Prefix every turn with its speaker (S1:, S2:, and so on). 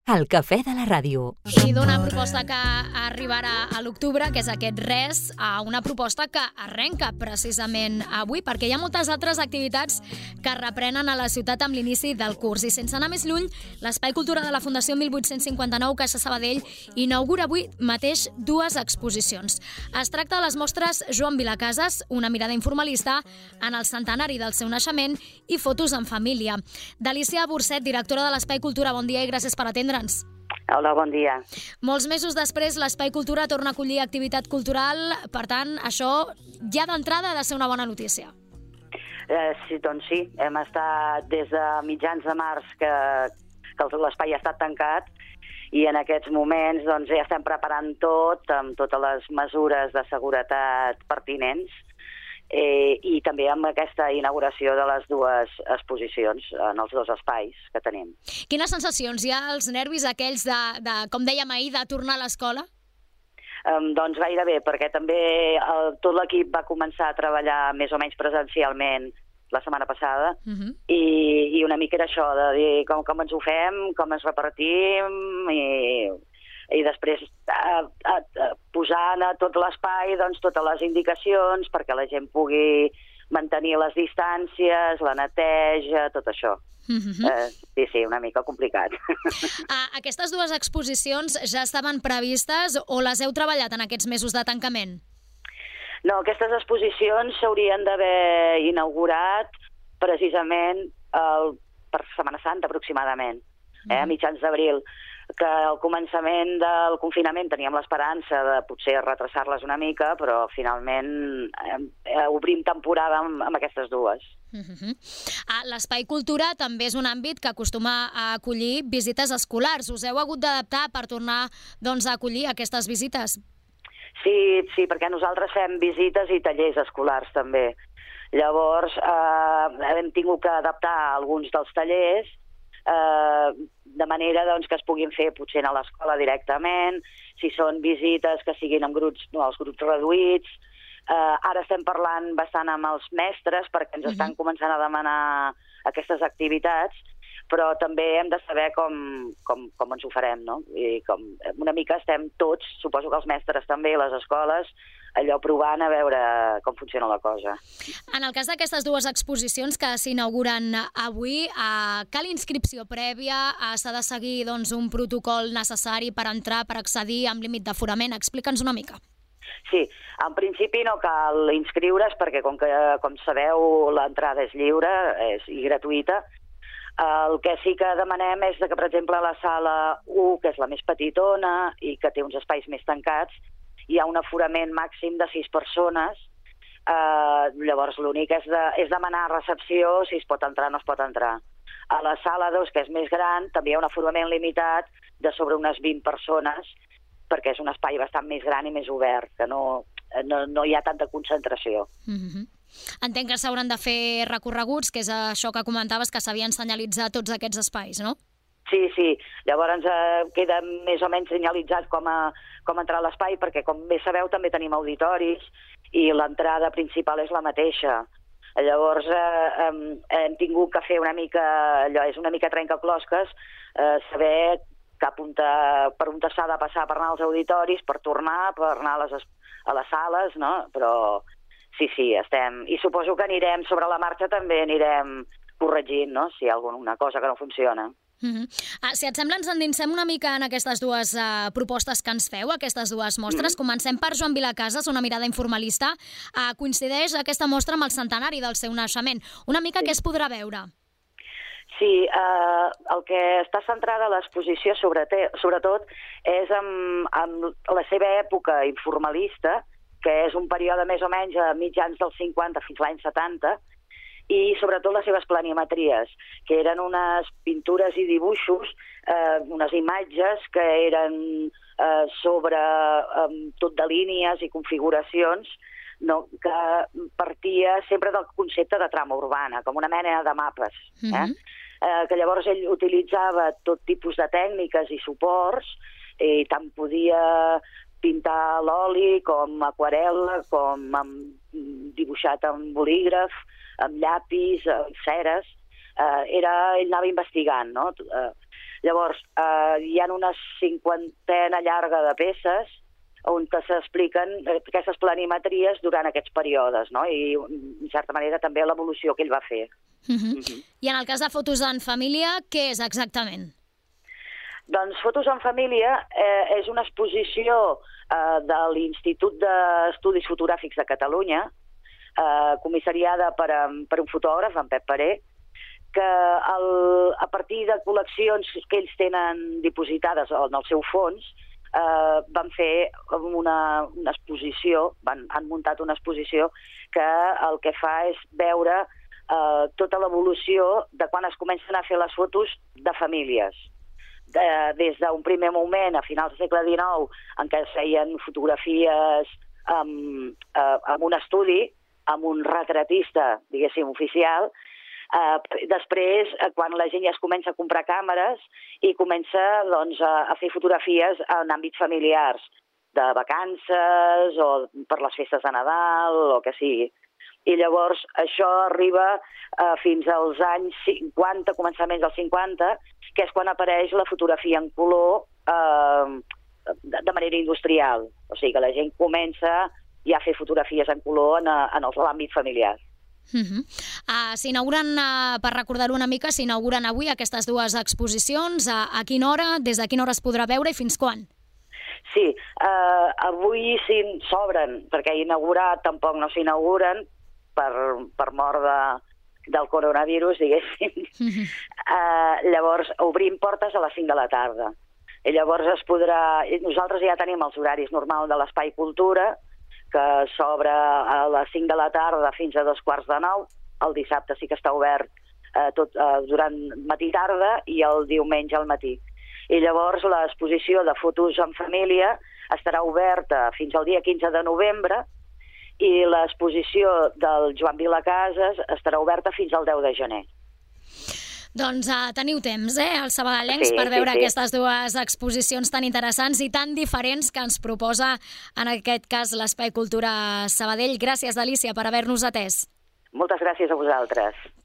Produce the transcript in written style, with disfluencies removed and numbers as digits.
S1: El cafè de la ràdio.
S2: I d'una proposta que arribarà a l'octubre, que és aquest Res, a una proposta que arrenca precisament avui, perquè hi ha moltes altres activitats que reprenen a la ciutat amb l'inici del curs. I sense anar més lluny, l'Espai Cultura de la Fundació 1859 Caixa Sabadell inaugura avui mateix dues exposicions. Es tracta de les mostres Joan Vilacases, una mirada informalista en el centenari del seu naixement, i fotos en família. Delícia Burcet, directora de l'Espai Cultura, bon dia i gràcies per atendre'ns.
S3: Hola, bon dia.
S2: Molts mesos després, l'Espai Cultura torna a acollir activitat cultural, per tant, això ja d'entrada ha de ser una bona notícia.
S3: Sí, doncs sí, hem estat des de mitjans de març que l'espai ha estat tancat i en aquests moments doncs, ja estem preparant tot, amb totes les mesures de seguretat pertinents, i també amb aquesta inauguració de les dues exposicions en els dos espais que tenim.
S2: Quines sensacions? Hi ha els nervis aquells de com dèiem ahir, de tornar a l'escola?
S3: Doncs gairebé, perquè també tot l'equip va començar a treballar més o menys presencialment la setmana passada, i una mica era això, de dir com ens ho fem, com ens repartim, i després posant a tot l'espai doncs, totes les indicacions perquè la gent pugui mantenir les distàncies, la neteja, tot això. Sí, una mica complicat.
S2: Aquestes dues exposicions ja estaven previstes o les heu treballat en aquests mesos de tancament?
S3: No, aquestes exposicions s'haurien d'haver inaugurat precisament per Setmana Santa aproximadament, a mitjans d'abril, que al començament del confinament teníem l'esperança de potser retrasar-les una mica, però finalment obrim temporada amb aquestes dues.
S2: L'Espai Cultura també és un àmbit que acostuma a acollir visites escolars. Us heu hagut d'adaptar per tornar a acollir aquestes visites?
S3: Sí, perquè nosaltres fem visites i tallers escolars també. Llavors hem tingut que adaptar alguns dels tallers de manera que es puguin fer potser a l'escola directament, si són visites que siguin amb grups, els grups reduïts. Ara estem parlant bastant amb els mestres perquè ens estan començant a demanar aquestes activitats, però també hem de saber com ens ho farem, no? I una mica estem tots, suposo que els mestres també, les escoles, allò provant a veure com funciona la cosa.
S2: En el cas d'aquestes dues exposicions que s'inauguren avui, cal inscripció prèvia? S'ha de seguir un protocol necessari per entrar, per accedir amb límit d'aforament? Explica'ns una mica.
S3: Sí, en principi no cal inscriure's perquè, com sabeu, l'entrada és lliure i gratuïta. El que sí que demanem és que, per exemple, a la sala 1, que és la més petitona i que té uns espais més tancats, hi ha un aforament màxim de 6 persones. Llavors l'únic és demanar a recepció si es pot entrar o no es pot entrar. A la sala 2, que és més gran, també hi ha un aforament limitat de sobre unes 20 persones, perquè és un espai bastant més gran i més obert, que no hi ha tanta concentració.
S2: Entenc que s'hauran de fer recorreguts, que és això que comentaves, que s'havien senyalitzat tots aquests espais, no?
S3: Sí. Llavors queda més o menys senyalitzat com entrar a l'espai, perquè, com bé sabeu, també tenim auditoris i l'entrada principal és la mateixa. Llavors hem tingut que fer una mica, allò és una mica trencaclosques, saber per on s'ha de passar per anar als auditoris, per tornar, per anar a les sales, no? Però sí, estem... I suposo que anirem sobre la marxa, també anirem corregint, no?, si hi ha alguna cosa que no funciona.
S2: Si et sembla, ens endinsem una mica en aquestes dues propostes que ens feu, aquestes dues mostres. Comencem per Joan Vilacases, una mirada informalista. Coincideix aquesta mostra amb el centenari del seu naixement. Una mica què es podrà veure?
S3: Sí, el que està centrada l'exposició sobretot és en la seva època informalista, que és un període més o menys a mitjans dels 50 fins l'any 70, i sobretot les seves planimetries, que eren unes pintures i dibuixos, unes imatges que eren sobre tot de línies i configuracions, que partia sempre del concepte de trama urbana, com una mena de mapes. Que llavors ell utilitzava tot tipus de tècniques i suports, i tant podia pintar a l'oli, com aquarel·la, com dibuixat amb bolígraf, amb llapis, amb ceres. Ell anava investigant, no? Llavors, hi ha una 50 llarga de peces on s'expliquen aquestes planimetries durant aquests períodes, no? I, en certa manera, també l'evolució que ell va fer.
S2: I en el cas de Fotos en família, què és exactament?
S3: Doncs Fotos en família és una exposició de l'Institut d'Estudis Fotogràfics de Catalunya, comissariada per un fotògraf, en Pep Paré, que a partir de col·leccions que ells tenen dipositades en el seu fons, van fer una exposició, han muntat una exposició que el que fa és veure tota l'evolució de quan es comencen a fer les fotos de famílies. Des d'un primer moment, a finals del segle XIX, en què es feien fotografies amb un estudi, amb un retratista, diguéssim, oficial. Després, quan la gent ja es comença a comprar càmeres i comença a fer fotografies en àmbits familiars, de vacances o per les festes de Nadal o que sigui. I llavors això arriba fins als anys 50, començaments dels 50, que és quan apareix la fotografia en color de manera industrial. O sigui que la gent comença ja a fer fotografies en color en l'àmbit familiar.
S2: S'inauguren, per recordar-ho una mica, s'inauguren avui aquestes dues exposicions. A quina hora, des de quina hora es podrà veure i fins quan?
S3: Sí, avui s'obren, perquè inaugurar tampoc no s'inauguren per mort del coronavirus, diguéssim. Llavors, obrim portes a les 5 de la tarda. I llavors es podrà... Nosaltres ja tenim els horaris normals de l'Espai Cultura, que s'obre a les 5 de la tarda fins a 8:45. El dissabte sí que està obert durant matí i tarda i el diumenge al matí. I llavors l'exposició de Fotos en família estarà oberta fins al dia 15 de novembre i l'exposició del Joan Vilacases estarà oberta fins al 10 de gener.
S2: Doncs teniu temps, els sabadellencs, per veure aquestes dues exposicions tan interessants i tan diferents que ens proposa, en aquest cas, l'Espai Cultura Sabadell. Gràcies, Alicia, per haver-nos atès.
S3: Moltes gràcies a vosaltres.